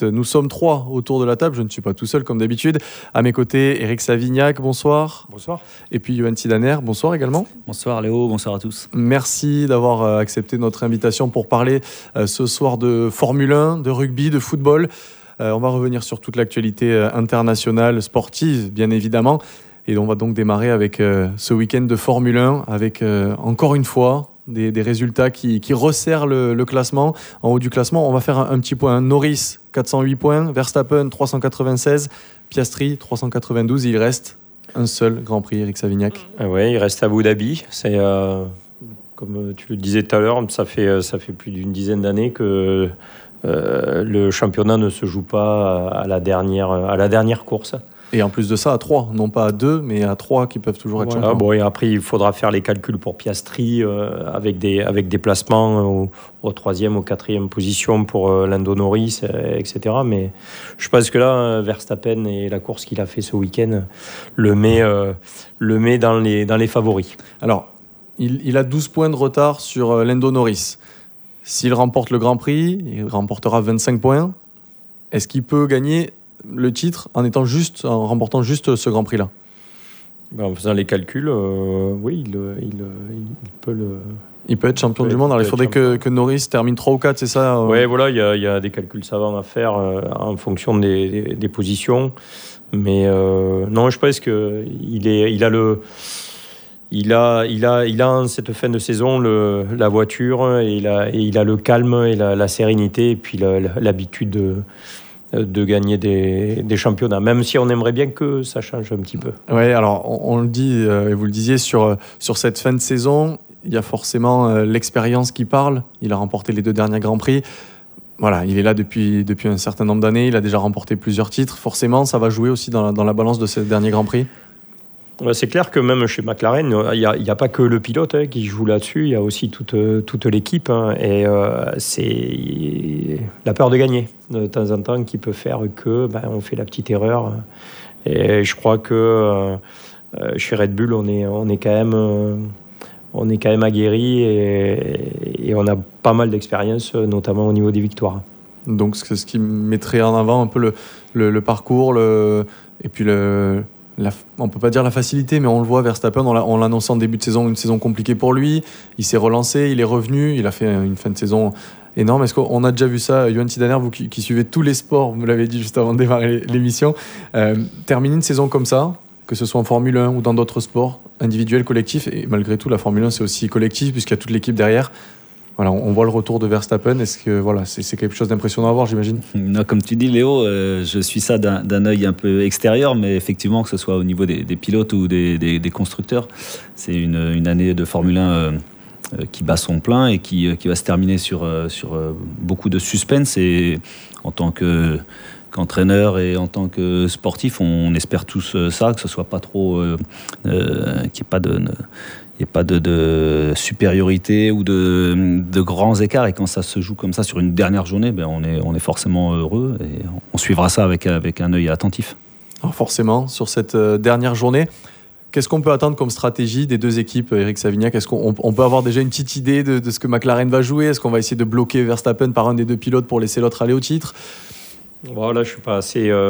suite. Nous sommes 3 autour de la table. Je ne suis pas tout seul comme d'habitude. À mes côtés, Eric Savignac, bonsoir. Bonsoir. Et puis Yoann Sidaner, bonsoir également. Bonsoir Léo, bonsoir à tous. Merci d'avoir accepté notre invitation pour parler ce soir de Formule 1, de rugby, de football. On va revenir sur toute l'actualité internationale, sportive bien évidemment. Et on va donc démarrer avec ce week-end de Formule 1, avec encore une fois des résultats qui resserrent le classement. En haut du classement, on va faire un petit point. Norris, 408 points, Verstappen, 396, Piastri, 392. Il reste un seul Grand Prix, Eric Savignac. Oui, il reste Abu Dhabi. C'est, comme tu le disais tout à l'heure, ça fait plus d'une dizaine d'années que le championnat ne se joue pas à la dernière course. Et en plus de ça, à 3, non pas à 2, mais à 3 qui peuvent toujours être champions. Bon, et après, il faudra faire les calculs pour Piastri avec des placements au 3e, au 4e position pour Lando Norris, etc. Mais je pense que là, Verstappen et la course qu'il a fait ce week-end le met dans les favoris. Alors, il a 12 points de retard sur Lando Norris. S'il remporte le Grand Prix, il remportera 25 points. Est-ce qu'il peut gagner le titre en remportant juste ce Grand Prix-là? En faisant les calculs, oui, il peut être champion du monde. Alors, il faudrait que Norris termine 3 ou 4, c'est ça? Oui, voilà, il y a des calculs savants à faire en fonction des positions. Mais non, je pense qu'il a en cette fin de saison la voiture et il a le calme et la sérénité et puis l'habitude de gagner des championnats, même si on aimerait bien que ça change un petit peu. Oui, alors on le dit, et vous le disiez, sur cette fin de saison, il y a forcément l'expérience qui parle. Il a remporté les 2 derniers Grands Prix. Voilà, il est là depuis un certain nombre d'années. Il a déjà remporté plusieurs titres. Forcément, ça va jouer aussi dans la balance de ces derniers Grands Prix. C'est clair que même chez McLaren, il n'y a pas que le pilote qui joue là-dessus, il y a aussi toute l'équipe. Et c'est la peur de gagner de temps en temps qui peut faire on fait la petite erreur. Et je crois que chez Red Bull, on est quand même aguerri et on a pas mal d'expérience, notamment au niveau des victoires. Donc c'est ce qui mettrait en avant un peu le parcours et puis on peut pas dire la facilité, mais on le voit, Verstappen, on l'annonce en début de saison, une saison compliquée pour lui. Il s'est relancé, il est revenu, il a fait une fin de saison énorme. Est-ce qu'on a déjà vu ça, Yoann Sidaner, vous qui suivez tous les sports, vous me l'avez dit juste avant de démarrer l'émission, terminer une saison comme ça, que ce soit en Formule 1 ou dans d'autres sports, individuels, collectifs, et malgré tout, la Formule 1, c'est aussi collectif, puisqu'il y a toute l'équipe derrière. Voilà, on voit le retour de Verstappen. Est-ce que c'est quelque chose d'impressionnant à voir, j'imagine? Non, comme tu dis, Léo, je suis ça d'un œil un peu extérieur, mais effectivement, que ce soit au niveau des pilotes ou des constructeurs, c'est une année de Formule 1 qui bat son plein et qui va se terminer sur beaucoup de suspense. Et en tant qu'entraîneur et en tant que sportif, on espère tous ça, que ce soit pas trop, qu'il n'y ait pas de supériorité ou de grands écarts. Et quand ça se joue comme ça sur une dernière journée, on est forcément heureux et on suivra ça avec un œil attentif. Alors forcément, sur cette dernière journée, qu'est-ce qu'on peut attendre comme stratégie des deux équipes, Eric Savignac? Est-ce qu'on peut avoir déjà une petite idée de ce que McLaren va jouer? Est-ce qu'on va essayer de bloquer Verstappen par un des 2 pilotes pour laisser l'autre aller au titre? Voilà, je suis pas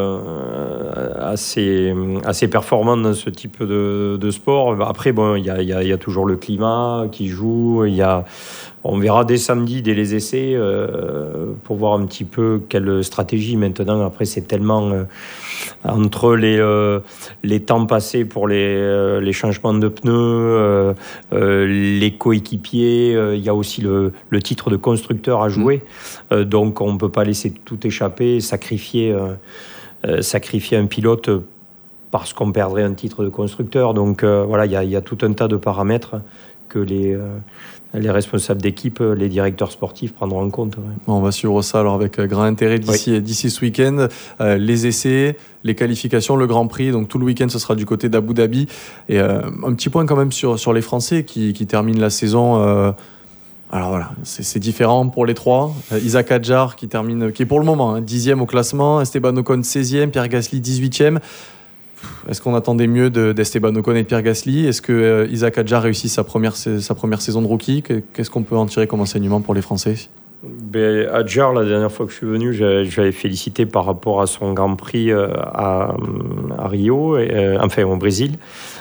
assez performant dans ce type de sport. Après, il y a toujours le climat qui joue. On verra dès samedi, dès les essais, pour voir un petit peu quelle stratégie. Maintenant, après, c'est tellement entre les temps passés pour les changements de pneus, les coéquipiers. Il y a aussi le titre de constructeur à jouer. Donc, on ne peut pas laisser tout échapper, sacrifier un pilote parce qu'on perdrait un titre de constructeur. Donc, voilà, il y a tout un tas de paramètres que les responsables d'équipe, les directeurs sportifs prendront en compte. Ouais. On va suivre ça alors avec grand intérêt d'ici ce week-end. Les essais, les qualifications, le Grand Prix. Donc tout le week-end, ce sera du côté d'Abu Dhabi. Et un petit point quand même sur les Français qui terminent la saison. Alors voilà, c'est différent pour les 3. Isaac Hadjar qui est pour le moment 10e au classement. Esteban Ocon 16e, Pierre Gasly 18e. Est-ce qu'on attendait mieux d'Esteban Ocon et de Pierre Gasly? Est-ce que Isaac Hadjar réussit sa première saison de rookie? Qu'est-ce qu'on peut en tirer comme enseignement pour les Français? Adjar, la dernière fois que je suis venu, j'avais félicité par rapport à son Grand Prix à Rio, au Brésil.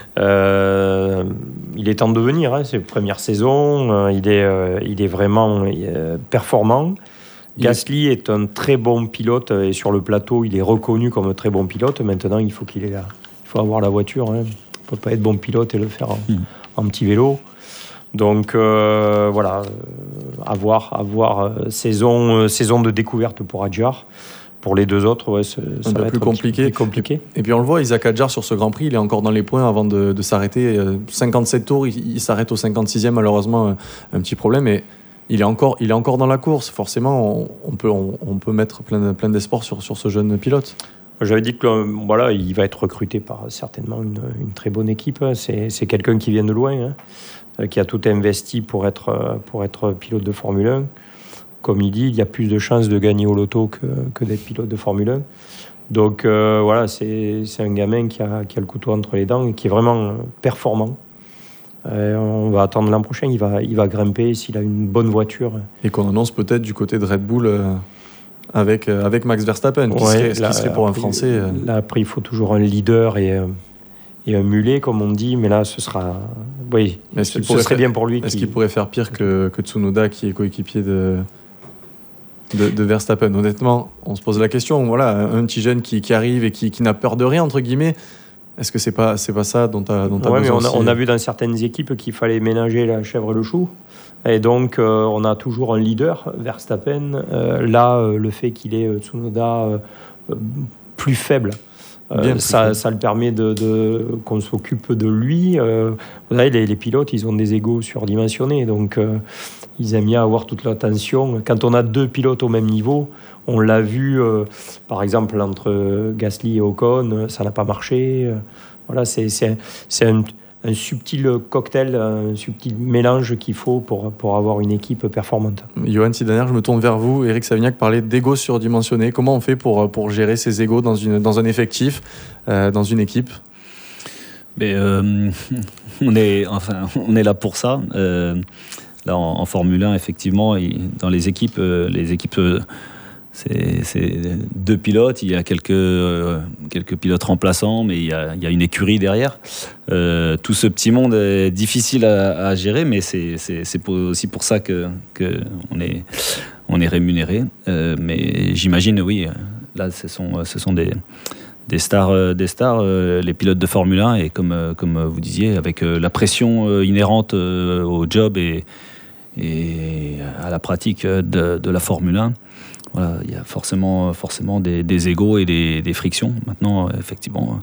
Il est temps de venir, c'est la première saison, il est vraiment performant. Gasly est un très bon pilote et sur le plateau, il est reconnu comme un très bon pilote. Maintenant, il faut avoir la voiture. On ne peut pas être bon pilote et le faire en petit vélo. Donc voilà, à voir saison de découverte pour Adjar. Pour les deux autres, ça va être plus compliqué. Et puis on le voit, Isaac Adjar sur ce Grand Prix, il est encore dans les points avant de s'arrêter. 57 tours, il s'arrête au 56e, malheureusement, un petit problème. Et il est encore dans la course. Forcément, on peut mettre plein d'espoir sur ce jeune pilote. J'avais dit que il va être recruté par certainement une très bonne équipe. C'est quelqu'un qui vient de loin, qui a tout investi pour être pilote de Formule 1. Comme il dit, il y a plus de chances de gagner au loto que d'être pilote de Formule 1. Donc c'est un gamin qui a le couteau entre les dents et qui est vraiment performant. On va attendre l'an prochain, il va grimper s'il a une bonne voiture. Et qu'on annonce peut-être du côté de Red Bull avec Max Verstappen, qui serait pour un Français. Là, après, il faut toujours un leader et un mulet, comme on dit, mais là, ce sera... Oui, ce serait bien pour lui. Est-ce qu'il pourrait faire pire que Tsunoda, qui est coéquipier de Verstappen? Honnêtement, on se pose la question. Voilà, un petit jeune qui arrive et qui n'a peur de rien, entre guillemets. Est-ce que c'est pas ça dont tu as besoin? Mais on a vu dans certaines équipes qu'il fallait ménager la chèvre et le chou. Et donc, on a toujours un leader, Verstappen. Le fait qu'il ait Tsunoda plus faible, ça le permet qu'on s'occupe de lui. Vous savez, les pilotes, ils ont des égos surdimensionnés. Donc, ils aiment bien avoir toute l'attention. Quand on a deux pilotes au même niveau, on l'a vu, par exemple, entre Gasly et Ocon, ça n'a pas marché. Voilà, c'est un subtil cocktail, un subtil mélange qu'il faut pour avoir une équipe performante. Johan Sidaner, je me tourne vers vous. Eric Savignac parlait d'égos surdimensionnés. Comment on fait pour gérer ces égos dans un effectif, dans une équipe? Mais on est là pour ça. Là, en Formule 1, effectivement, dans les équipes, c'est deux pilotes. Il y a quelques pilotes remplaçants, mais il y a une écurie derrière. Tout ce petit monde est difficile à gérer, mais c'est aussi pour ça que on est rémunéré. Mais j'imagine, oui, là, ce sont des stars, les pilotes de Formule 1, et comme vous disiez, avec la pression inhérente au job et à la pratique de la Formule 1. Voilà, il y a forcément des égos et des frictions. Maintenant, effectivement,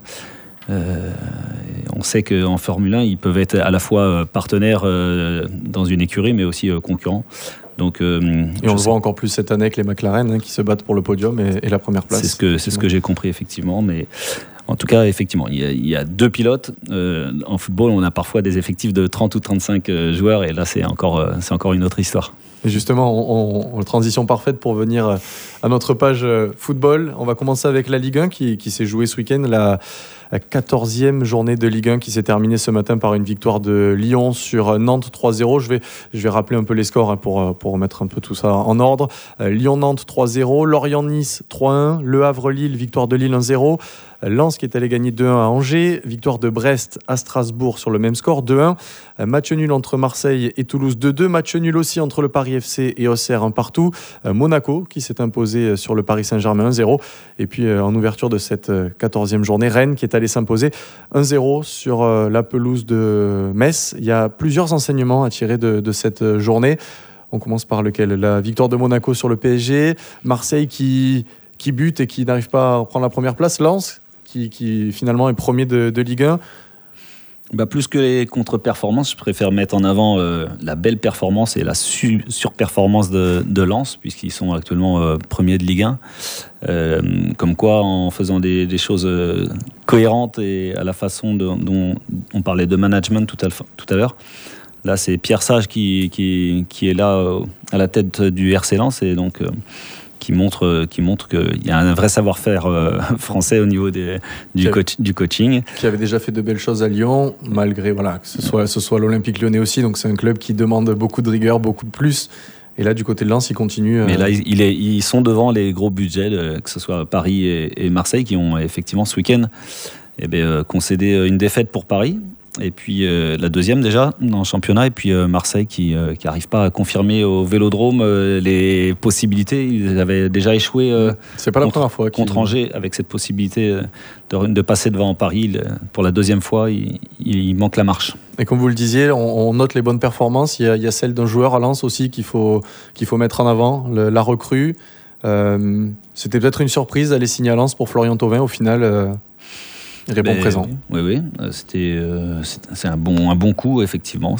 on sait qu'en Formule 1, ils peuvent être à la fois partenaires dans une écurie, mais aussi concurrents. Donc, et on le voit encore plus cette année avec les McLaren, qui se battent pour le podium et la première place. C'est ce que j'ai compris, effectivement. Mais en tout cas, effectivement, il y a deux pilotes. En football, on a parfois des effectifs de 30 ou 35 joueurs, et là, c'est encore une autre histoire. Et justement, transition parfaite pour venir à notre page football. On va commencer avec la Ligue 1 qui s'est jouée ce week-end, la 14e journée de Ligue 1 qui s'est terminée ce matin par une victoire de Lyon sur Nantes 3-0. Je vais rappeler un peu les scores pour remettre un peu tout ça en ordre. Lyon-Nantes 3-0, Lorient-Nice 3-1, Le Havre-Lille, victoire de Lille 1-0. Lens qui est allé gagner 2-1 à Angers, victoire de Brest à Strasbourg sur le même score 2-1, match nul entre Marseille et Toulouse 2-2, match nul aussi entre le Paris FC et Auxerre 1 partout, Monaco qui s'est imposé sur le Paris Saint-Germain 1-0, et puis en ouverture de cette 14e journée, Rennes qui est allé s'imposer 1-0 sur la pelouse de Metz. Il y a plusieurs enseignements à tirer de cette journée. On commence par lequel? La victoire de Monaco sur le PSG, Marseille qui bute et qui n'arrive pas à prendre la première place, Lens qui finalement est premier de Ligue 1. Plus que les contre-performances, je préfère mettre en avant la belle performance et la surperformance de Lens, puisqu'ils sont actuellement premiers de Ligue 1. Comme quoi, en faisant des choses cohérentes et à la façon dont on parlait de management tout à l'heure, là c'est Pierre Sage qui est là à la tête du RC Lens, et donc qui montre qu'il y a un vrai savoir-faire français au niveau du coaching. Qui avait déjà fait de belles choses à Lyon, malgré que ce soit l'Olympique Lyonnais aussi. Donc c'est un club qui demande beaucoup de rigueur, beaucoup de plus. Et là, du côté de Lens, ils continuent. Mais là, ils sont devant les gros budgets, que ce soit Paris et Marseille, qui ont effectivement ce week-end concédé une défaite pour Paris. Et puis la deuxième déjà dans le championnat, et puis Marseille qui n'arrive pas à confirmer au Vélodrome les possibilités. Ils avaient déjà échoué c'est pas la première fois contre Angers avec cette possibilité de passer devant Paris. Pour la deuxième fois, il manque la marche. Et comme vous le disiez, on note les bonnes performances. Il y a celle d'un joueur à Lens aussi qu'il faut mettre en avant, la recrue. C'était peut-être une surprise d'aller signer à Lens pour Florian Thauvin. Au final, il répond présent. Oui. C'est un bon coup, effectivement.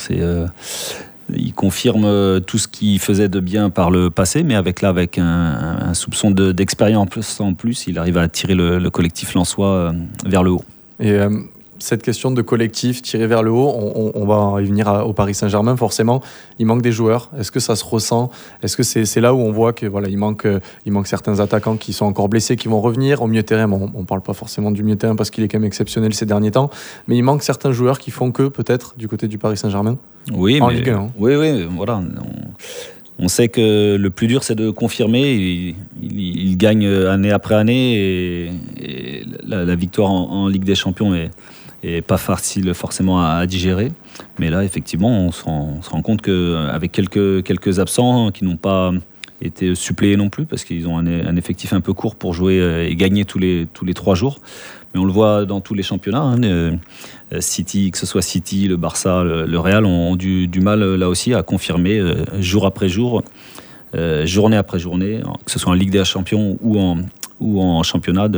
Il confirme tout ce qu'il faisait de bien par le passé, mais avec un soupçon d'expérience en plus, il arrive à tirer le collectif lensois vers le haut. Et cette question de collectif tiré vers le haut, on va y venir au Paris Saint-Germain, forcément. Il manque des joueurs. Est-ce que ça se ressent ? Est-ce que c'est là où on voit que voilà, il manque certains attaquants qui sont encore blessés, qui vont revenir au milieu de terrain. Bon, on parle pas forcément du milieu de terrain parce qu'il est quand même exceptionnel ces derniers temps, mais il manque certains joueurs qui font que peut-être du côté du Paris Saint-Germain. Oui, en Ligue 1. Hein. Oui, voilà. On sait que le plus dur, c'est de confirmer. Il gagne année après année et la victoire en Ligue des Champions est pas facile forcément à digérer. Mais là, effectivement, on se rend compte qu'avec quelques absents qui n'ont pas été suppléés non plus, parce qu'ils ont un effectif un peu court pour jouer et gagner tous les 3 jours. Mais on le voit dans tous les championnats. City, que ce soit City, le Barça, le Real, ont du mal là aussi à confirmer jour après jour, journée après journée, que ce soit en Ligue des Champions ou en championnat,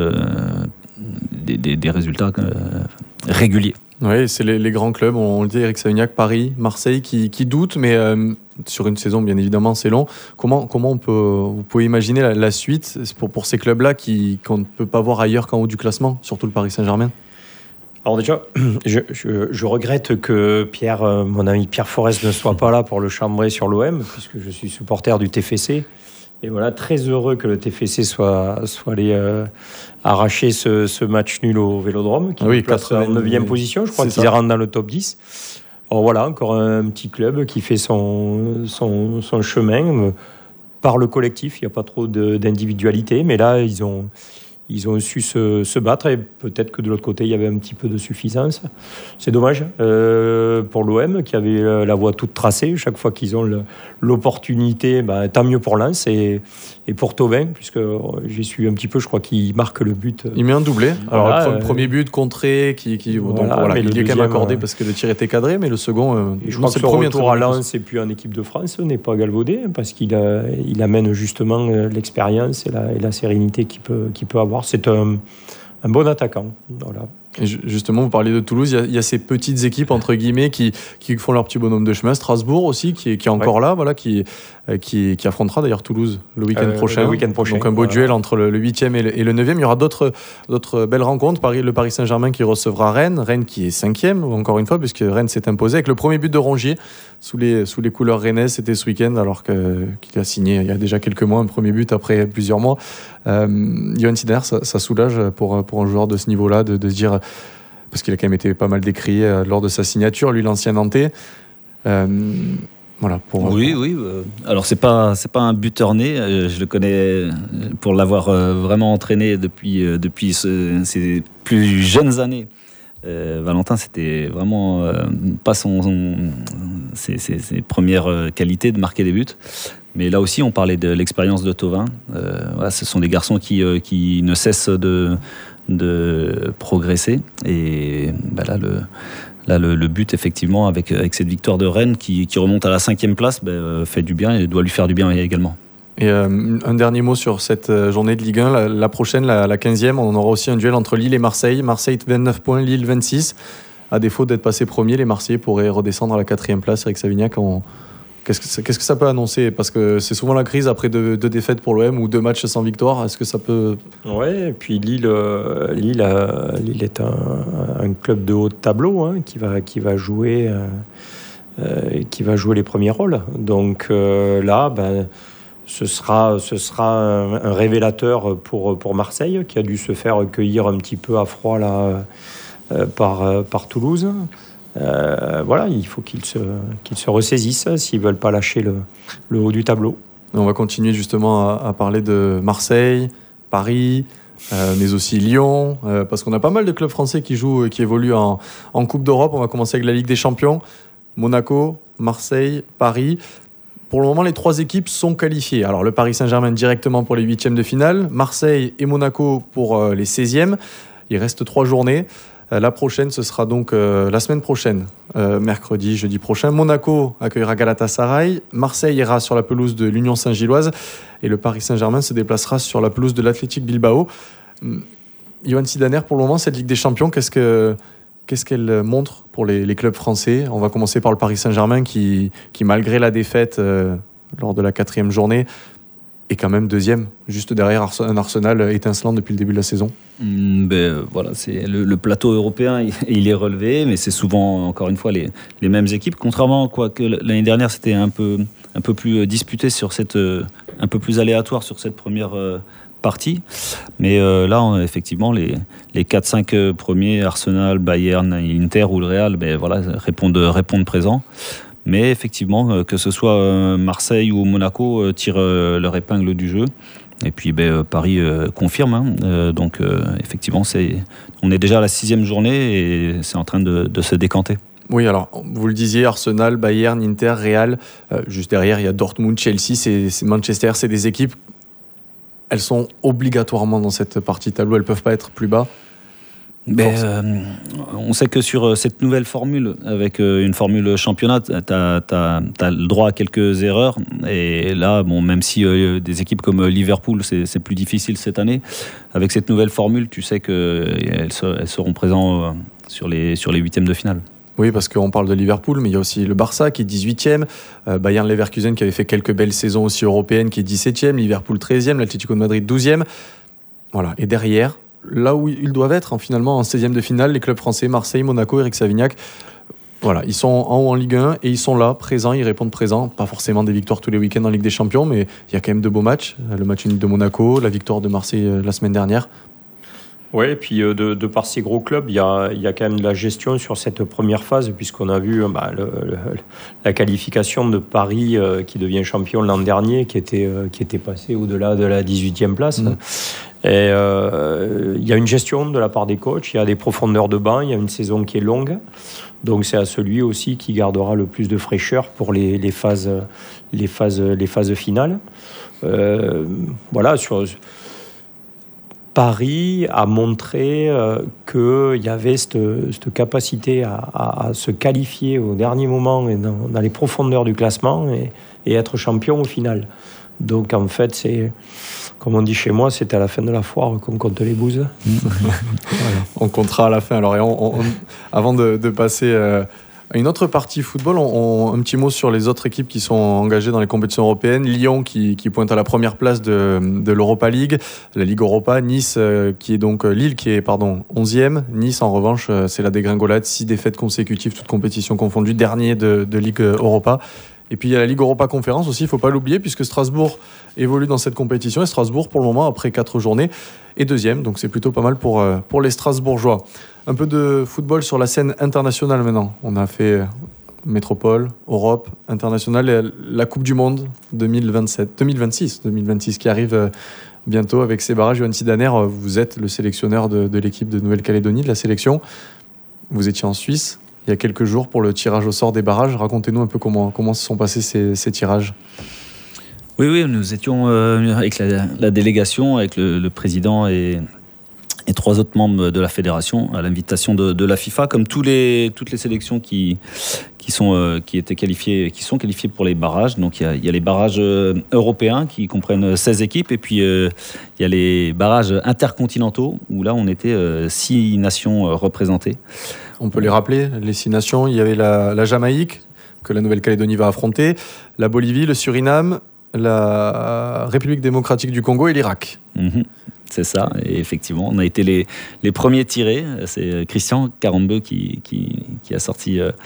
des résultats réguliers. Oui, c'est les grands clubs, on le dit, Eric Savignac, Paris, Marseille, qui doutent, mais sur une saison, bien évidemment, c'est long. Comment vous pouvez imaginer la suite pour ces clubs-là qu'on ne peut pas voir ailleurs qu'en haut du classement, surtout le Paris Saint-Germain ? Alors déjà, je regrette que mon ami Pierre Forest ne soit pas là pour le chambrer sur l'OM, puisque je suis supporter du TFC. Et voilà, très heureux que le TFC soit allé arracher ce match nul au Vélodrome, qui est place en 9e position. Je crois qu'ils rentrent dans le top 10. Alors voilà, encore un petit club qui fait son chemin par le collectif. Il n'y a pas trop d'individualité, mais là, ils ont su se battre, et peut-être que de l'autre côté, il y avait un petit peu de suffisance. C'est dommage pour l'OM, qui avait la voie toute tracée. Chaque fois qu'ils ont l'opportunité, tant mieux pour Lens et pour Thauvin, puisque j'ai suivi un petit peu, je crois qu'il marque le but. Il met un doublé. Alors, le premier but contré, il est quand même accordé parce que le tir était cadré, mais le second... je crois que le retour à Lens et puis en équipe de France n'est pas galvaudé, parce qu'il amène justement l'expérience et la sérénité qu'il peut avoir. C'est un bon attaquant. Voilà. Et justement, vous parliez de Toulouse, il y a ces petites équipes entre guillemets qui font leur petit bonhomme de chemin. Strasbourg aussi, qui est encore là, voilà, qui affrontera d'ailleurs Toulouse le week-end prochain. Donc un beau duel entre le 8e et le 9e. Il y aura d'autres belles rencontres. Le Paris Saint-Germain qui recevra Rennes qui est 5e, encore une fois, puisque Rennes s'est imposé avec le premier but de Rongier sous les couleurs rennaises. C'était ce week-end, alors qu'il a signé il y a déjà quelques mois un premier but après plusieurs mois. Yoann Sidner, ça soulage pour un joueur de ce niveau-là de se dire, parce qu'il a quand même été pas mal décrié lors de sa signature, lui, l'ancien Nantais. Voilà, oui. Alors c'est pas un buteur né. Je le connais pour l'avoir vraiment entraîné depuis ses plus jeunes années. Valentin, c'était vraiment pas ses premières qualités de marquer des buts. Mais là aussi, on parlait de l'expérience de Thauvin. Ce sont des garçons qui ne cessent de progresser. Et là, le but, effectivement, avec cette victoire de Rennes qui remonte à la 5e place, fait du bien et doit lui faire du bien également. Et un dernier mot sur cette journée de Ligue 1. La prochaine, la 15e, on aura aussi un duel entre Lille et Marseille. Marseille 29 points, Lille 26. À défaut d'être passé premier, les Marseillais pourraient redescendre à la 4e place. Avec Savignac, qu'est-ce que ça peut annoncer ? Parce que c'est souvent la crise après deux défaites pour l'OM ou 2 matchs sans victoire. Est-ce que ça peut... Ouais, et puis Lille est un club de haut de tableau, hein, qui va jouer les premiers rôles. Donc là, ce sera un révélateur pour Marseille, qui a dû se faire cueillir un petit peu à froid là, par Toulouse. Voilà, il faut qu'ils se ressaisissent s'ils ne veulent pas lâcher le haut du tableau. On va continuer justement à parler de Marseille, Paris, mais aussi Lyon, parce qu'on a pas mal de clubs français qui jouent, qui évoluent en Coupe d'Europe. On va commencer avec la Ligue des Champions. Monaco, Marseille, Paris. Pour le moment, les 3 équipes sont qualifiées. Alors le Paris Saint-Germain directement pour les 8e de finale, Marseille et Monaco pour les 16e. Il reste 3 journées. La prochaine, ce sera donc la semaine prochaine, mercredi, jeudi prochain. Monaco accueillera Galatasaray, Marseille ira sur la pelouse de l'Union Saint-Gilloise et le Paris Saint-Germain se déplacera sur la pelouse de l'Athletic Bilbao. Yoann Zidaner, pour le moment, cette Ligue des Champions, qu'est-ce qu'elle montre pour les clubs français ? On va commencer par le Paris Saint-Germain qui malgré la défaite lors de la 4e journée, est quand même 2e, juste derrière un Arsenal étincelant depuis le début de la saison. Voilà, c'est le plateau européen, il est relevé, mais c'est souvent, encore une fois, les mêmes équipes. Contrairement, quoique l'année dernière, c'était un peu plus disputé un peu plus aléatoire sur cette première partie. Mais là, effectivement, les 4-5 premiers, Arsenal, Bayern, Inter ou le Real, répondent présent. Mais effectivement, que ce soit Marseille ou Monaco, tirent leur épingle du jeu. Et puis Paris confirme. Donc effectivement, on est déjà à la 6e journée et c'est en train de se décanter. Oui, alors vous le disiez, Arsenal, Bayern, Inter, Real. Juste derrière, il y a Dortmund, Chelsea, c'est Manchester. C'est des équipes, elles sont obligatoirement dans cette partie tableau. Elles ne peuvent pas être plus bas. On sait que sur cette nouvelle formule, avec une formule championnat, tu as le droit à quelques erreurs. Et là, même si des équipes comme Liverpool, c'est plus difficile cette année, avec cette nouvelle formule, tu sais qu'elles seront présentes sur les 8e de finale. Oui, parce qu'on parle de Liverpool, mais il y a aussi le Barça qui est 18e, Bayern Leverkusen qui avait fait quelques belles saisons aussi européennes qui est 17e, Liverpool 13e, l'Atlético de Madrid 12e. Voilà. Et derrière, là où ils doivent être, finalement, en 16e de finale, les clubs français, Marseille, Monaco, Eric Savignac, voilà, ils sont en haut en Ligue 1 et ils sont là, présents, ils répondent présents. Pas forcément des victoires tous les week-ends en Ligue des Champions, mais il y a quand même de beaux matchs. Le match unique de Monaco, la victoire de Marseille la semaine dernière. Oui, et puis de par ces gros clubs, il y a quand même de la gestion sur cette première phase, puisqu'on a vu la qualification de Paris qui devient champion l'an dernier, qui était passé au-delà de la 18e place. Et il y a une gestion de la part des coachs, il y a des profondeurs de banc, il y a une saison qui est longue. Donc c'est à celui aussi qui gardera le plus de fraîcheur pour les phases finales. Voilà, Paris a montré qu'il y avait cette capacité à se qualifier au dernier moment et dans les profondeurs du classement et être champion au final. Donc en fait, c'est, comme on dit chez moi, c'est à la fin de la foire qu'on compte les bouses. Voilà. On comptera à la fin. Alors, avant de passer à une autre partie football, un petit mot sur les autres équipes qui sont engagées dans les compétitions européennes. Lyon qui pointe à la première place de l'Europa League, la Ligue Europa. Nice Lille qui est 11e. Nice en revanche, c'est la dégringolade, 6 défaites consécutives, toutes compétitions confondues, dernier de Ligue Europa. Et puis il y a la Ligue Europa Conférence aussi, il ne faut pas l'oublier, puisque Strasbourg évolue dans cette compétition. Et Strasbourg, pour le moment, après 4 journées, est 2e. Donc c'est plutôt pas mal pour les Strasbourgeois. Un peu de football sur la scène internationale maintenant. On a fait Métropole, Europe, internationale, la Coupe du Monde 2026 qui arrive bientôt avec ses barrages. Yoann Zidaner, vous êtes le sélectionneur de l'équipe de Nouvelle-Calédonie, de la sélection. Vous étiez en Suisse il y a quelques jours pour le tirage au sort des barrages. Racontez-nous un peu comment se sont passés ces tirages. Oui, nous étions avec la délégation, avec le président et 3 autres membres de la fédération à l'invitation de la FIFA, comme toutes les sélections qui étaient qualifiées, qui sont qualifiées pour les barrages. Donc il y a les barrages européens qui comprennent 16 équipes et puis il y a les barrages intercontinentaux où là on était 6 nations représentées. On peut les rappeler, les 6 nations. Il y avait la Jamaïque que la Nouvelle-Calédonie va affronter, la Bolivie, le Suriname, la République démocratique du Congo et l'Irak. C'est ça, et effectivement, on a été les premiers tirés. C'est Christian Carambeu qui a sorti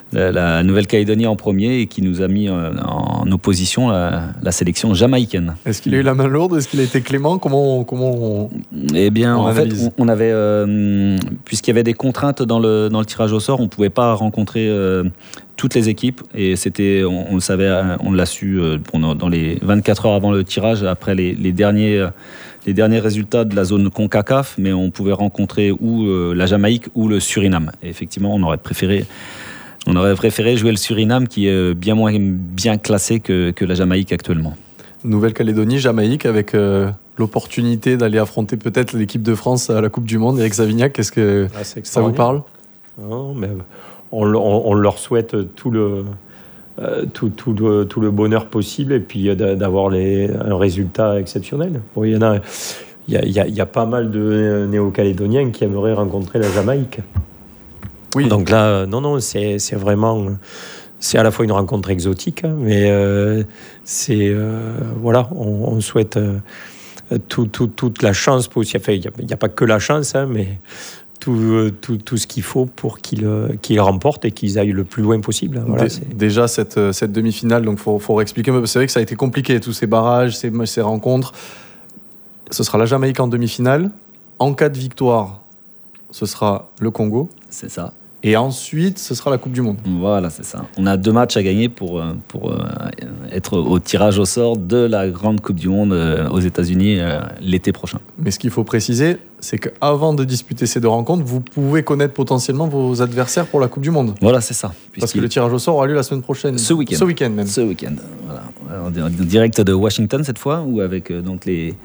la Nouvelle-Calédonie en premier et qui nous a mis en opposition la sélection jamaïcaine. Est-ce qu'il a eu la main lourde? Est-ce qu'il a été clément? Comment Eh bien, on en fait, analyse? on avait, puisqu'il y avait des contraintes dans le tirage au sort, on ne pouvait pas rencontrer toutes les équipes et c'était, on le savait, on l'a su dans les 24 heures avant le tirage, après les derniers résultats de la zone CONCACAF, mais on pouvait rencontrer ou la Jamaïque ou le Suriname. Et effectivement, on aurait préféré jouer le Suriname qui est bien moins bien classé que la Jamaïque actuellement. Nouvelle-Calédonie, Jamaïque, avec l'opportunité d'aller affronter peut-être l'équipe de France à la Coupe du Monde. Eric Savignac, est-ce que ça vous parle? Non, mais on leur souhaite tout le bonheur possible et puis d'avoir un résultat exceptionnel. Bon, il y a pas mal de Néo-Calédoniens qui aimeraient rencontrer la Jamaïque. Oui. Donc là, non, c'est vraiment... C'est à la fois une rencontre exotique, mais on souhaite toute la chance possible. Enfin, il n'y a pas que la chance, mais tout ce qu'il faut pour qu'ils remportent et qu'ils aillent le plus loin possible. Voilà, déjà, cette demi-finale, donc faut réexpliquer. C'est vrai que ça a été compliqué, tous ces barrages, ces rencontres. Ce sera la Jamaïque en demi-finale. En cas de victoire, ce sera le Congo. C'est ça. Et ensuite, ce sera la Coupe du Monde. Voilà, c'est ça. On a 2 matchs à gagner pour être au tirage au sort de la grande Coupe du Monde aux États-Unis l'été prochain. Mais ce qu'il faut préciser, c'est qu'avant de disputer ces 2 rencontres, vous pouvez connaître potentiellement vos adversaires pour la Coupe du Monde. Voilà, c'est ça. Parce que le tirage au sort aura lieu la semaine prochaine. Ce week-end. Ce week-end même. Ce week-end. Voilà. En direct de Washington cette fois, ou avec donc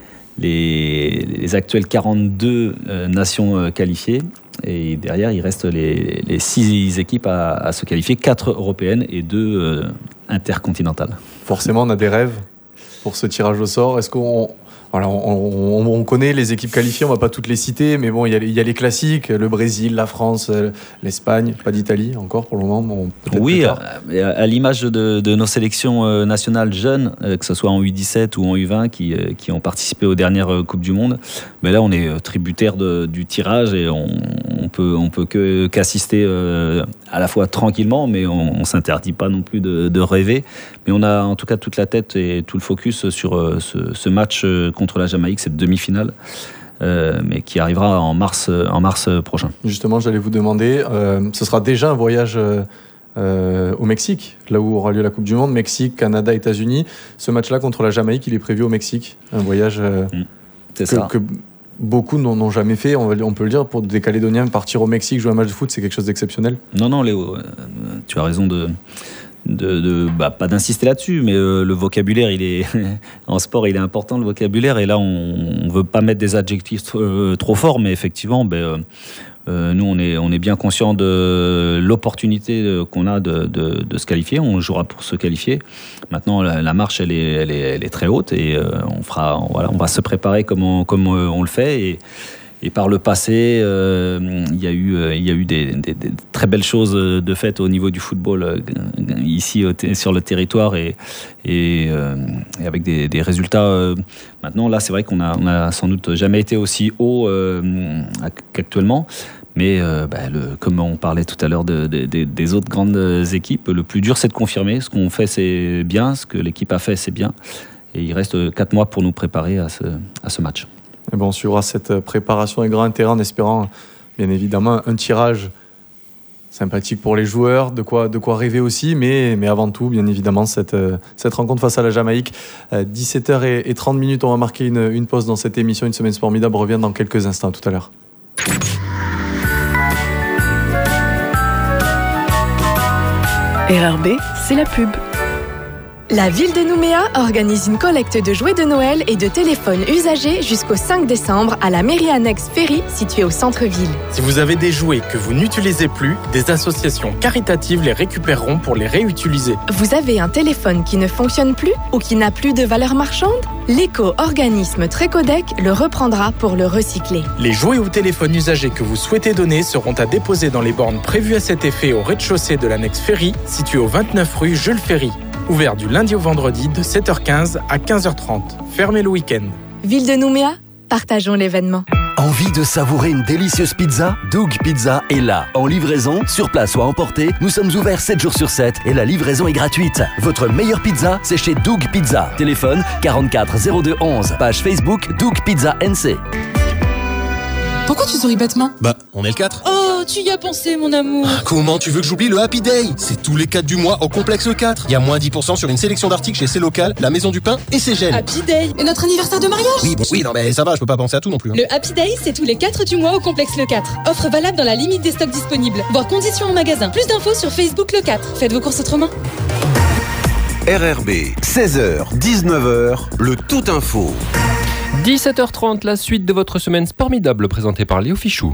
les actuelles 42 nations qualifiées. Et derrière, il reste les 6 équipes à se qualifier, 4 européennes et 2 intercontinentales. Forcément, on a des rêves pour ce tirage au sort. Est-ce qu'on connaît les équipes qualifiées, on ne va pas toutes les citer, mais bon, il y a les classiques, le Brésil, la France, l'Espagne, pas d'Italie encore pour le moment. Bon, oui, à l'image de nos sélections nationales jeunes, que ce soit en U17 ou en U20 qui ont participé aux dernières Coupes du Monde, mais là on est tributaire du tirage et on peut qu'assister à la fois tranquillement, mais on s'interdit pas non plus de rêver. Mais on a en tout cas toute la tête et tout le focus sur ce match contre la Jamaïque, cette demi-finale, mais qui arrivera en mars prochain. Justement, j'allais vous demander, ce sera déjà un voyage au Mexique, là où aura lieu la Coupe du Monde, Mexique, Canada, États-Unis. Ce match-là contre la Jamaïque, il est prévu au Mexique, un voyage que beaucoup n'ont jamais fait, on peut le dire, pour des Calédoniens, partir au Mexique, jouer un match de foot, c'est quelque chose d'exceptionnel. Non, Léo, tu as raison pas d'insister là-dessus, mais le vocabulaire, en sport, il est important, le vocabulaire, et là, on veut pas mettre des adjectifs trop forts, mais effectivement, nous, on est bien conscient de l'opportunité qu'on a de se qualifier. On jouera pour se qualifier. Maintenant, la marche, elle est très haute, et on va se préparer comme on le fait, et par le passé, il y a eu des très belles choses de fait au niveau du football ici sur le territoire et avec des résultats. Maintenant, là, c'est vrai qu'on a sans doute jamais été aussi haut qu'actuellement. Mais comme on parlait tout à l'heure des autres grandes équipes, le plus dur, c'est de confirmer. Ce qu'on fait, c'est bien. Ce que l'équipe a fait, c'est bien. Et il reste 4 mois pour nous préparer à ce match. Et bon, on suivra cette préparation avec grand intérêt en espérant, bien évidemment, un tirage sympathique pour les joueurs, de quoi rêver aussi, mais avant tout, bien évidemment, cette rencontre face à la Jamaïque. 17h30, on va marquer une pause dans cette émission. Une semaine formidable revient dans quelques instants. À tout à l'heure. RRB, c'est la pub. La ville de Nouméa organise une collecte de jouets de Noël et de téléphones usagés jusqu'au 5 décembre à la mairie annexe Ferry située au centre-ville. Si vous avez des jouets que vous n'utilisez plus, des associations caritatives les récupéreront pour les réutiliser. Vous avez un téléphone qui ne fonctionne plus ou qui n'a plus de valeur marchande ? L'éco-organisme Trécodec le reprendra pour le recycler. Les jouets ou téléphones usagés que vous souhaitez donner seront à déposer dans les bornes prévues à cet effet au rez-de-chaussée de l'annexe Ferry, située au 29 rue Jules Ferry. Ouvert du lundi au vendredi de 7h15 à 15h30. Fermé le week-end. Ville de Nouméa, partageons l'événement. Envie de savourer une délicieuse pizza? Doug Pizza est là. En livraison, sur place ou à emporter, nous sommes ouverts 7 jours sur 7 et la livraison est gratuite. Votre meilleure pizza, c'est chez Doug Pizza. Téléphone 44 02 11. Page Facebook Doug Pizza NC. Pourquoi tu souris bêtement? On est le 4. Oh, tu y as pensé, mon amour. Comment tu veux que j'oublie le Happy Day? C'est tous les 4 du mois au complexe 4. Il y a moins 10% sur une sélection d'articles chez C Local, la Maison du Pain et Cégel. Happy Day. Et notre anniversaire de mariage? Oui, non mais ça va, je peux pas penser à tout non plus. Le Happy Day, c'est tous les 4 du mois au complexe Le 4. Offre valable dans la limite des stocks disponibles. Voir conditions en magasin. Plus d'infos sur Facebook Le 4. Faites vos courses autrement. RRB, 16h, 19h, le tout info. 17h30, la suite de votre semaine Sportmidable présentée par Léo Fichou.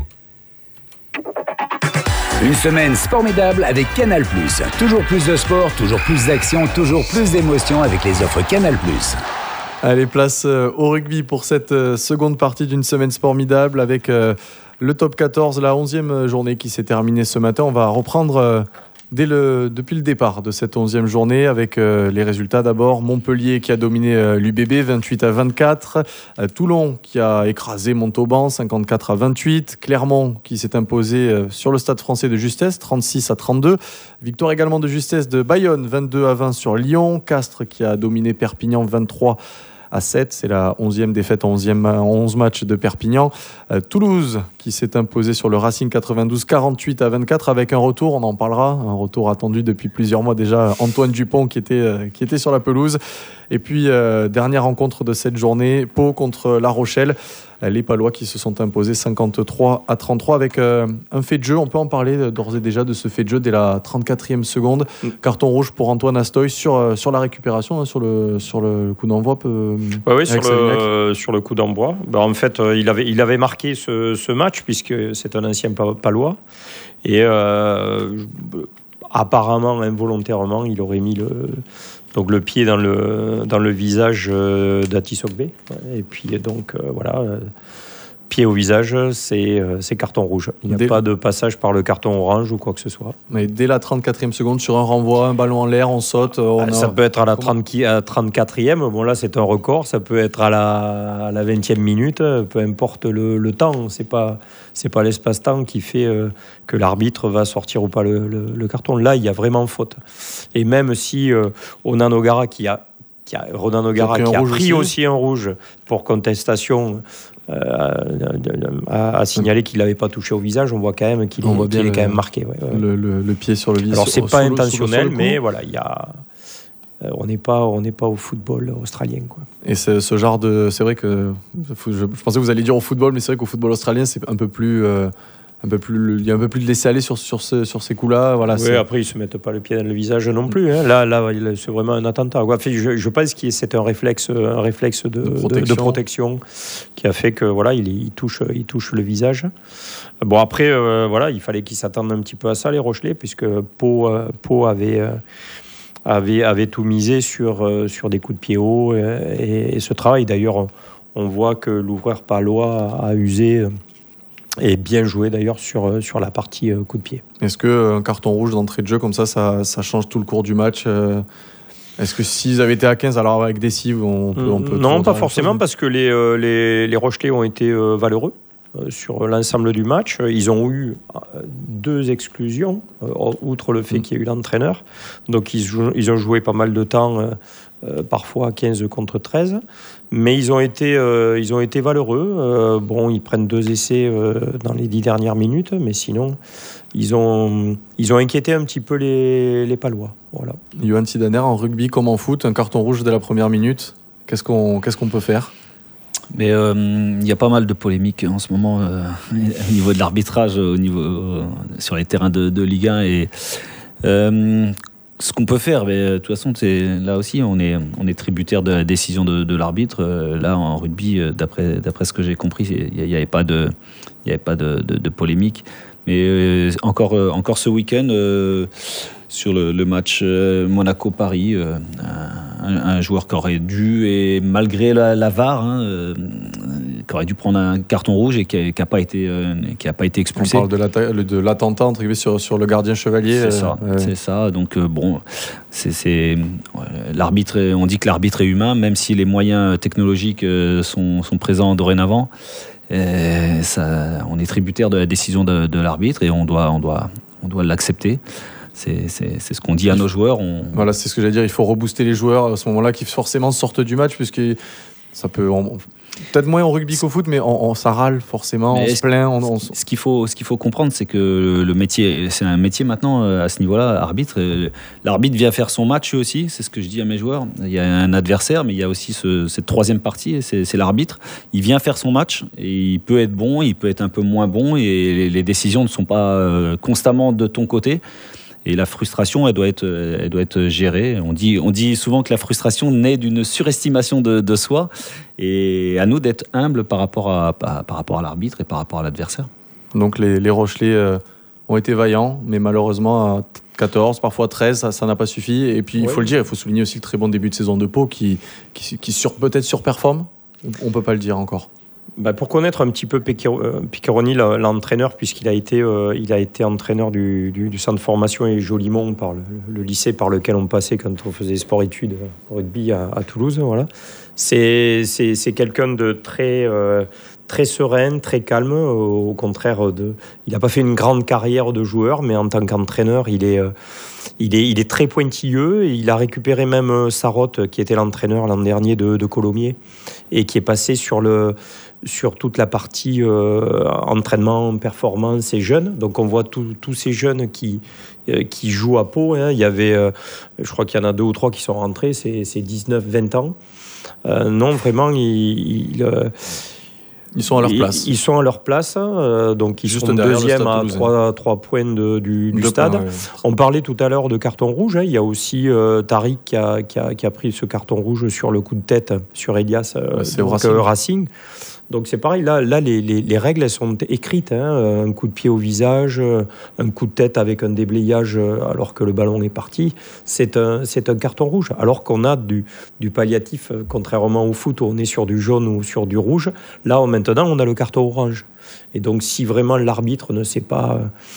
Une semaine Sportmidable avec Canal+. Toujours plus de sport, toujours plus d'action, toujours plus d'émotions avec les offres Canal+. Allez, place au rugby pour cette seconde partie d'une semaine Sportmidable avec le top 14, la 11e journée qui s'est terminée ce matin. On va reprendre depuis le départ de cette 11e journée avec les résultats. D'abord, Montpellier qui a dominé l'UBB 28-24, Toulon qui a écrasé Montauban 54-28, Clermont qui s'est imposé sur le Stade français de Justesse 36-32, victoire également de justesse de Bayonne 22-20 sur Lyon, Castres qui a dominé Perpignan 23-7, c'est la 11e défaite en 11 matchs de Perpignan. Toulouse qui s'est imposé sur le Racing 92-48-24 avec un retour, on en parlera, un retour attendu depuis plusieurs mois déjà, Antoine Dupont qui était sur la pelouse. Et puis dernière rencontre de cette journée, Pau contre La Rochelle, les Palois qui se sont imposés 53-33 avec un fait de jeu. On peut en parler d'ores et déjà de ce fait de jeu dès la 34e seconde. Carton rouge pour Antoine Astoy sur la récupération, sur le coup d'envoi. Oui, sur le coup d'envoi. En fait, il avait marqué ce match puisque c'est un ancien Palois. Et apparemment, involontairement, il aurait mis le pied dans le visage d'Atis Ogbe. Et puis donc voilà, pied au visage, c'est carton rouge. Il n'y a pas de passage par le carton orange ou quoi que ce soit. Mais dès la 34e seconde, sur un renvoi, un ballon en l'air, on saute. Ça peut être à la 34e, bon là c'est un record, ça peut être à la 20e minute, peu importe le temps. C'est pas l'espace-temps qui fait que l'arbitre va sortir ou pas le carton. Là, il y a vraiment faute. Et même si Ronan O'Gara qui a pris aussi un rouge pour contestation, a signalé qu'il n'avait pas touché au visage, on voit quand même qu'il est quand même marqué. Ouais. Le pied sur le visage. Alors c'est pas intentionnel, mais voilà, on n'est pas au football australien, quoi. Et ce genre c'est vrai que je pensais que vous alliez dire au football, mais c'est vrai qu'au football australien c'est un peu plus. Il y a un peu plus de laisser aller sur ces coups-là. Voilà, oui, après, ils ne se mettent pas le pied dans le visage non plus. Hein. Là, c'est vraiment un attentat. Je pense que c'est un réflexe de protection qui a fait que voilà, il touche le visage. Bon, après, il fallait qu'ils s'attendent un petit peu à ça, les Rochelais, puisque Pau avait tout misé sur des coups de pied haut et ce travail. D'ailleurs, on voit que l'ouvreur palois a usé... Et bien joué d'ailleurs sur la partie coup de pied. Est-ce qu'un carton rouge d'entrée de jeu comme ça change tout le cours du match Est-ce que s'ils avaient été à 15, alors avec Dessive, on peut... Non, pas forcément, parce que les Rochelais ont été valeureux sur l'ensemble du match. Ils ont eu 2 exclusions, outre le fait qu'il y a eu l'entraîneur. Donc ils ont joué pas mal de temps, parfois 15 contre 13. Mais ils ont été valeureux. Ils prennent 2 essais dans les 10 dernières minutes, mais sinon, ils ont inquiété un petit peu les Palois. Voilà. Johan Sidaner, en rugby comme en foot, un carton rouge dès la première minute, qu'est-ce qu'on peut faire ? Mais il y a pas mal de polémiques en ce moment au niveau de l'arbitrage, sur les terrains de Ligue 1 et ce qu'on peut faire, mais de toute façon, là aussi, on est tributaire de la décision de l'arbitre. Là, en rugby, d'après ce que j'ai compris, il n'y avait pas de polémique. Mais encore ce week-end, sur le match Monaco-Paris, un joueur qui aurait dû, et malgré la VAR, aurait dû prendre un carton rouge et qui n'a pas été expulsé. On parle de l'attentat entre guillemets sur le gardien Chevalier. C'est ça. Donc l'arbitre. On dit que l'arbitre est humain, même si les moyens technologiques sont présents dorénavant. On est tributaire de la décision de l'arbitre et on doit l'accepter. C'est ce qu'on dit à nos joueurs. Voilà, c'est ce que j'allais dire. Il faut rebooster les joueurs à ce moment-là qui forcément sortent du match, puisque ça peut peut-être moins au rugby qu'au foot, mais ça râle forcément, on se plaint. Ce qu'il faut comprendre, c'est que le métier, c'est un métier maintenant à ce niveau-là, arbitre. L'arbitre vient faire son match aussi, c'est ce que je dis à mes joueurs. Il y a un adversaire, mais il y a aussi cette troisième partie, c'est l'arbitre. Il vient faire son match et il peut être bon, il peut être un peu moins bon, et les décisions ne sont pas constamment de ton côté. Et la frustration, elle doit être gérée. On dit souvent que la frustration naît d'une surestimation de soi. Et à nous d'être humbles par rapport à l'arbitre et par rapport à l'adversaire. Donc les Rochelais ont été vaillants, mais malheureusement à 14, parfois 13, ça n'a pas suffi. Et puis il faut le dire, il faut souligner aussi le très bon début de saison de Pau qui peut-être surperforme. On ne peut pas le dire encore. Pour connaître un petit peu Piccheroni, l'entraîneur, puisqu'il a été entraîneur du centre de formation et Jolimont, par le lycée par lequel on passait quand on faisait sport-études rugby à Toulouse. Voilà. C'est quelqu'un de très serein, très calme. Au contraire, il n'a pas fait une grande carrière de joueur, mais en tant qu'entraîneur, il est très pointilleux. Et il a récupéré même Sarrotte, qui était l'entraîneur l'an dernier de Colomiers, et qui est passé sur toute la partie entraînement, performance et jeunes. Donc on voit tous ces jeunes qui jouent à Pau. Il y avait, je crois qu'il y en a 2 ou 3 qui sont rentrés, c'est 19-20 ans. Non, vraiment, ils sont à leur place. Ils sont à leur place. Donc ils sont deuxième à 3 points du stade. Points, ouais. On parlait tout à l'heure de carton rouge. Il y a aussi Tariq qui a pris ce carton rouge sur le coup de tête sur Elias, Racing. Donc c'est pareil, là les règles elles sont écrites. Un coup de pied au visage, un coup de tête avec un déblayage alors que le ballon est parti, c'est un carton rouge. Alors qu'on a du palliatif, contrairement au foot où on est sur du jaune ou sur du rouge, là maintenant on a le carton orange. Et donc si vraiment l'arbitre ne sait pas,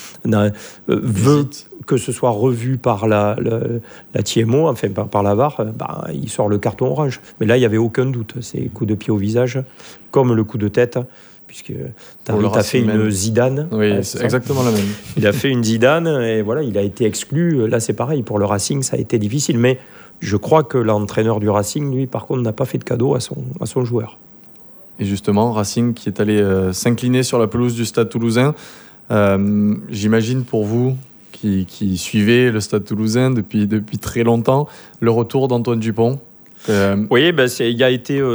veut que ce soit revu par la TMO, enfin par la VAR, il sort le carton orange. Mais là il n'y avait aucun doute, c'est coup de pied au visage, comme le coup de tête, puisque Tariq a fait une Zidane. Oui, c'est exactement la même. Il a fait une Zidane et voilà, il a été exclu. Là c'est pareil, pour le Racing ça a été difficile, mais je crois que l'entraîneur du Racing, lui par contre, n'a pas fait de cadeau à son joueur. Et justement, Racing qui est allé s'incliner sur la pelouse du Stade Toulousain. J'imagine pour vous qui suivez le Stade Toulousain depuis très longtemps, le retour d'Antoine Dupont. Oui, ça a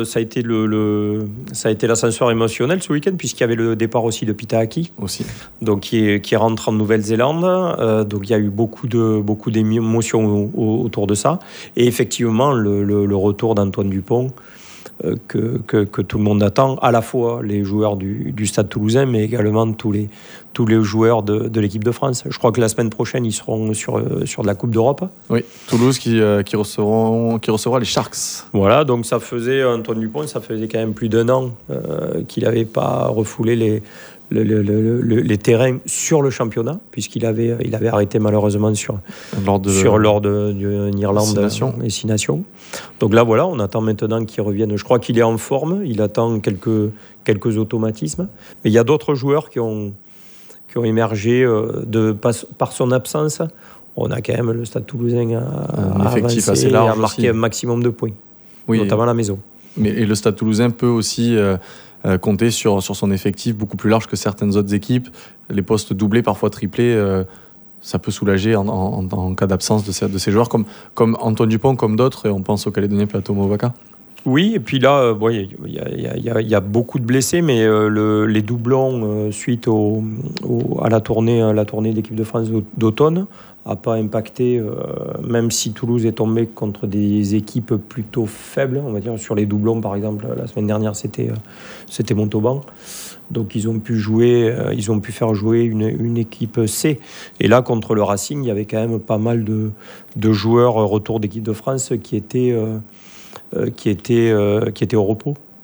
été l'ascenseur émotionnel ce week-end, puisqu'il y avait le départ aussi de Pita Aki, donc qui est rentré en Nouvelle-Zélande. Donc il y a eu beaucoup d'émotions autour de ça. Et effectivement, le retour d'Antoine Dupont, que tout le monde attend, à la fois les joueurs du Stade Toulousain, mais également tous les joueurs de l'équipe de France. Je crois que la semaine prochaine, ils seront sur de la Coupe d'Europe. Oui, Toulouse qui recevra les Sharks. Voilà, donc Antoine Dupont, ça faisait quand même plus d'1 an qu'il n'avait pas refoulé les terrains sur le championnat, puisqu'il avait arrêté malheureusement lors de Irlande et 6 Nations. Donc là voilà, on attend maintenant qu'il revienne. Je crois qu'il est en forme, il attend quelques automatismes, mais il y a d'autres joueurs qui ont émergé par son absence. On a quand même le Stade Toulousain à avancer et à marquer un maximum de points, notamment à la maison. Et le Stade Toulousain peut aussi compter sur son effectif beaucoup plus large que certaines autres équipes. Les postes doublés, parfois triplés, ça peut soulager en cas d'absence de ces joueurs comme Antoine Dupont, comme d'autres, et on pense au Calédonien Plateau Movaka. Oui, et puis là, il y a beaucoup de blessés, mais les doublons suite à la tournée de l'équipe de France d'automne n'a pas impacté, même si Toulouse est tombé contre des équipes plutôt faibles, on va dire, sur les doublons par exemple. La semaine dernière, c'était Montauban. Donc ils ont pu faire jouer une équipe C. Et là, contre le Racing, il y avait quand même pas mal de joueurs retour d'équipe de France qui étaient au repos.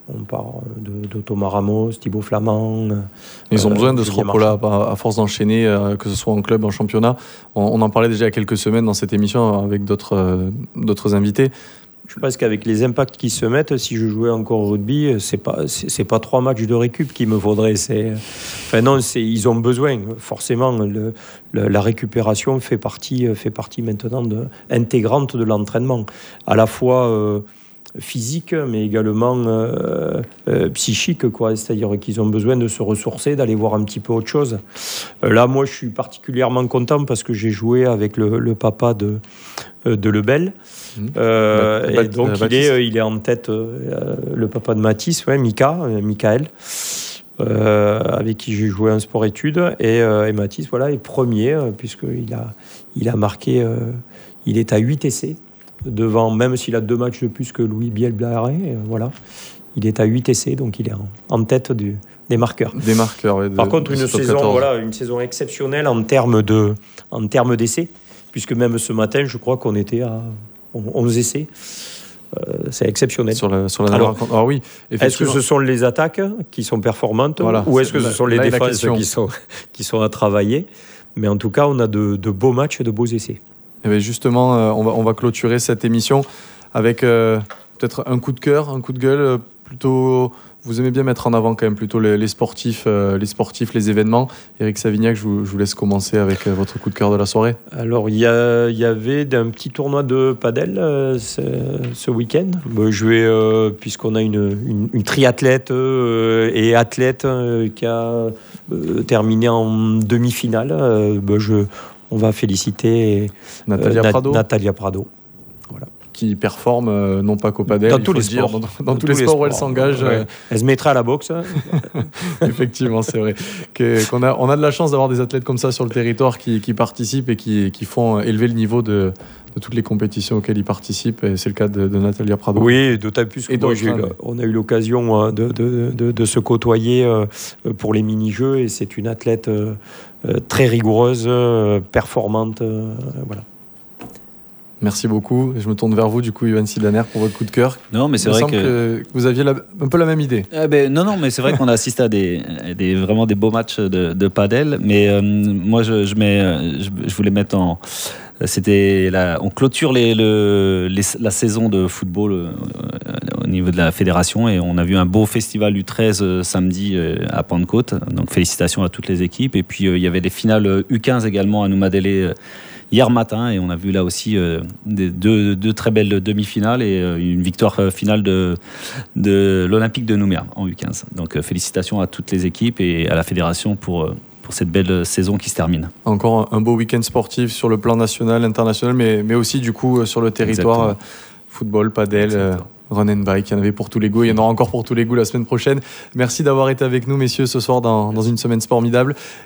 On parle de Thomas Ramos, Thibaut Flamand. Ils ont besoin de ce Julien repos-là, à force d'enchaîner, que ce soit en club, en championnat. On en parlait déjà il y a quelques semaines dans cette émission avec d'autres invités. Je pense qu'avec les impacts qui se mettent, si je jouais encore au rugby, c'est pas 3 matchs de récup qu'il me faudrait. Ils ont besoin. Forcément, la récupération fait partie maintenant intégrante de l'entraînement. À la fois physique, mais également psychique, quoi. C'est-à-dire qu'ils ont besoin de se ressourcer, d'aller voir un petit peu autre chose. Là, moi, je suis particulièrement content parce que j'ai joué avec le papa de Lebel. Et donc il est en tête, le papa de Mathis, Michael, avec qui j'ai joué en sport-études, et Mathis est premier, puisqu'il a marqué, il est à 8 essais devant, même s'il a 2 matchs de plus que Louis Biel-Blaret, il est à 8 essais, donc il est en tête des marqueurs. Des marqueurs, oui. Par contre, une saison exceptionnelle en termes d'essais, puisque même ce matin, je crois qu'on était à 11 essais. C'est exceptionnel. Sur la oui, est-ce que ce sont les attaques qui sont performantes, ou est-ce que ce sont les défenses qui sont à travailler? Mais en tout cas, on a de beaux matchs et de beaux essais. Et bien justement, on va clôturer cette émission avec peut-être un coup de cœur, un coup de gueule plutôt. Vous aimez bien mettre en avant quand même plutôt les sportifs, les événements. Éric Savignac, je vous laisse commencer avec votre coup de cœur de la soirée. Alors, il y avait un petit tournoi de padel ce week-end. Puisqu'on a une triathlète et athlète qui a terminé en demi-finale, on va féliciter Natalia Prado. Voilà. Qui performe non pas qu'au padel, dans tous les sports, dans tous les sports où elle s'engage. Elle se mettra à la boxe. Effectivement, c'est vrai. On a de la chance d'avoir des athlètes comme ça sur le territoire qui participent et qui font élever le niveau de toutes les compétitions auxquelles ils participent. Et c'est le cas de Natalia Prado. Oui, d'autant plus qu'on a eu l'occasion de se côtoyer pour les mini-jeux, et c'est une athlète très rigoureuse, performante. Voilà. Merci beaucoup. Je me tourne vers vous, du coup, Yoann Sildaner, pour votre coup de cœur. Non, mais c'est vrai que vous aviez un peu la même idée. Non, mais c'est vrai qu'on a assisté à vraiment des beaux matchs de padel. Mais moi, je voulais mettre en. On clôture la saison de football au niveau de la fédération, et on a vu un beau festival U13 samedi à Pentecôte. Donc félicitations à toutes les équipes. Et puis il y avait les finales U15 également à Noumadélé hier matin, et on a vu là aussi deux très belles demi-finales et une victoire finale de l'Olympique de Nouméa en U15. Donc félicitations à toutes les équipes et à la fédération pour cette belle saison qui se termine. Encore un beau week-end sportif sur le plan national, international, mais aussi du coup sur le territoire. Exactement. Football, padel, run and bike, il y en avait pour tous les goûts, il y en aura encore pour tous les goûts la semaine prochaine. Merci d'avoir été avec nous, messieurs, ce soir dans une semaine formidable.